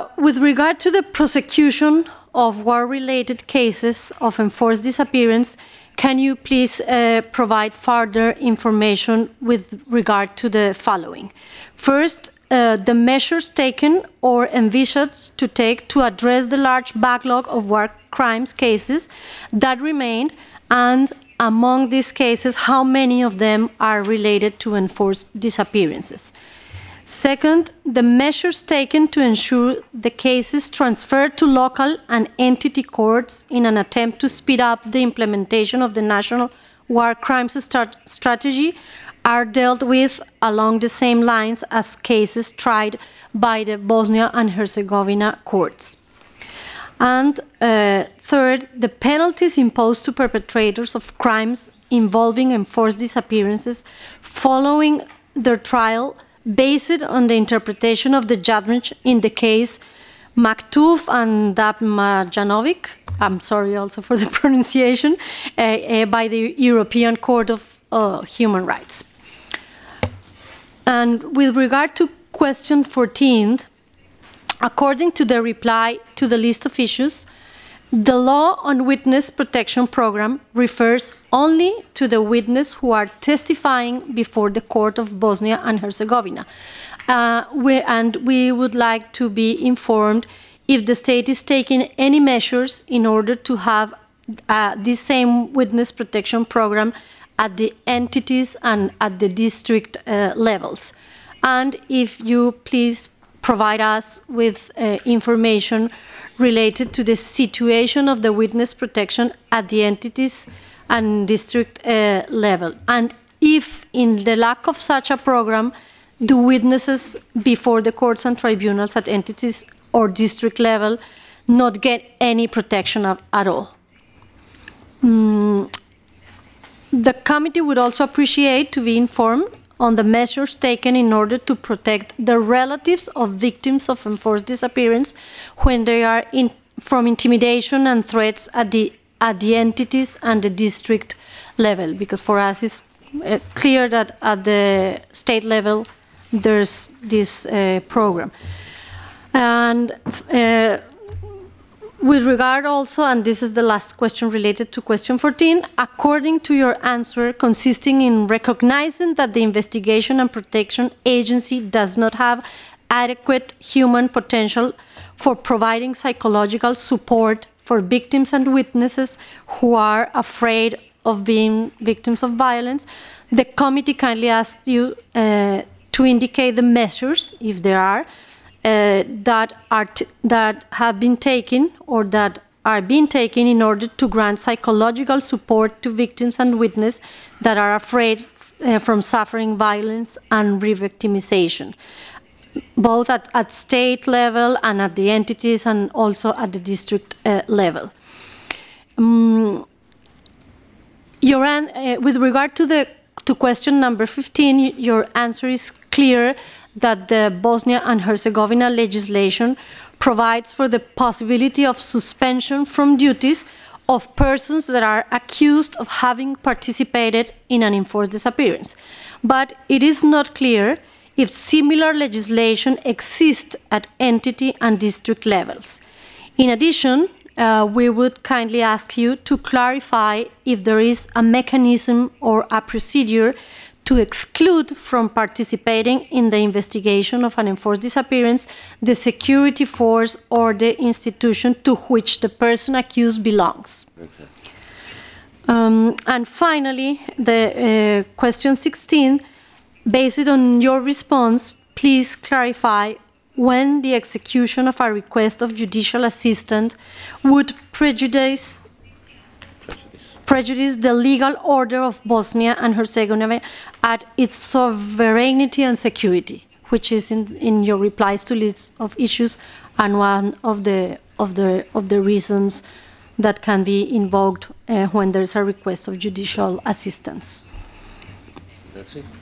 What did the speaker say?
With regard to the prosecution of war-related cases of enforced disappearance, can you please provide further information with regard to the following? First, the measures taken or envisaged to take to address the large backlog of war crimes cases that remained, and among these cases, how many of them are related to enforced disappearances? Second, the measures taken to ensure the cases transferred to local and entity courts in an attempt to speed up the implementation of the national war crimes strategy are dealt with along the same lines as cases tried by the Bosnia and Herzegovina courts. And third, the penalties imposed to perpetrators of crimes involving enforced disappearances following their trial based on the interpretation of the judgment in the case Maktuf and Dabmajanovic, I'm sorry also for the pronunciation, by the European Court of Human Rights. And with regard to question 14, according to the reply to the list of issues, the law on witness protection program refers only to the witnesses who are testifying before the court of Bosnia and Herzegovina. We would like to be informed if the state is taking any measures in order to have this same witness protection program at the entities and at the district levels. And if you please provide us with information related to the situation of the witness protection at the entities and district level. And if in the lack of such a program, do witnesses before the courts and tribunals at entities or district level not get any protection at all? The committee would also appreciate to be informed on the measures taken in order to protect the relatives of victims of enforced disappearance when they are from intimidation and threats at the entities and the district level, because for us it's clear that at the state level there's this program. And with regard also, and this is the last question related to question 14, according to your answer consisting in recognizing that the Investigation and Protection Agency does not have adequate human potential for providing psychological support for victims and witnesses who are afraid of being victims of violence, the committee kindly asks you to indicate the measures, if there are, that have been taken or that are being taken in order to grant psychological support to victims and witnesses that are afraid from suffering violence and re-victimization, both at state level and at the entities and also at the district level. With regard to question number 15, your answer is clear that the Bosnia and Herzegovina legislation provides for the possibility of suspension from duties of persons that are accused of having participated in an enforced disappearance. But it is not clear if similar legislation exists at entity and district levels. In addition, we would kindly ask you to clarify if there is a mechanism or a procedure to exclude from participating in the investigation of an enforced disappearance the security force or the institution to which the person accused belongs. Okay. And finally, the question 16, based on your response, please clarify when the execution of a request of judicial assistance would prejudice the legal order of Bosnia and Herzegovina at its sovereignty and security, which is in your replies to list of issues and one of the reasons that can be invoked when there's a request of judicial assistance. That's it.